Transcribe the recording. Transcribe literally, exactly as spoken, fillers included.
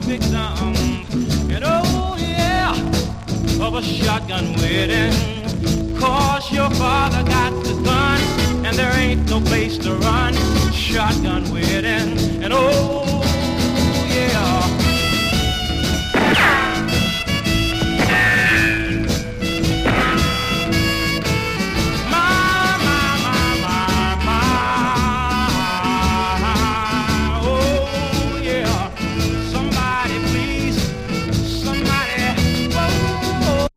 victim. And oh yeah, of a shotgun wedding. Cause your father got the gun and there ain't no place to run. Shotgun wedding.